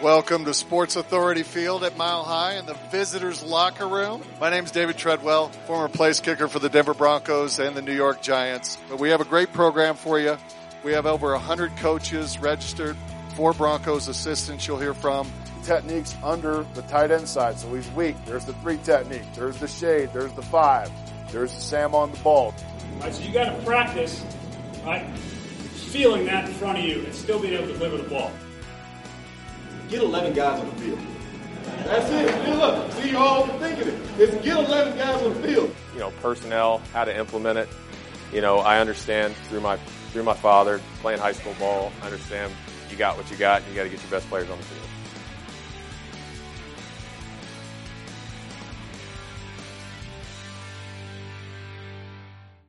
Welcome to Sports Authority Field at Mile High in the visitors' locker room. My name is David Treadwell, former place kicker for the Denver Broncos and the New York Giants. But we have a great program for you. We have over 100 coaches registered, 4 Broncos assistants you'll hear from. Techniques under the tight end side, so he's weak. There's the 3 technique. There's the shade. There's the 5. There's the Sam on the ball. All right, so you got to practice, right, feeling that in front of you and still being able to deliver the ball. Get 11 guys on the field. That's it. Hey, look, see, you all thinking it. It's get 11 guys on the field. You know, personnel, how to implement it. You know, I understand through my father playing high school ball. I understand you got what you got, and you got to get your best players on the field.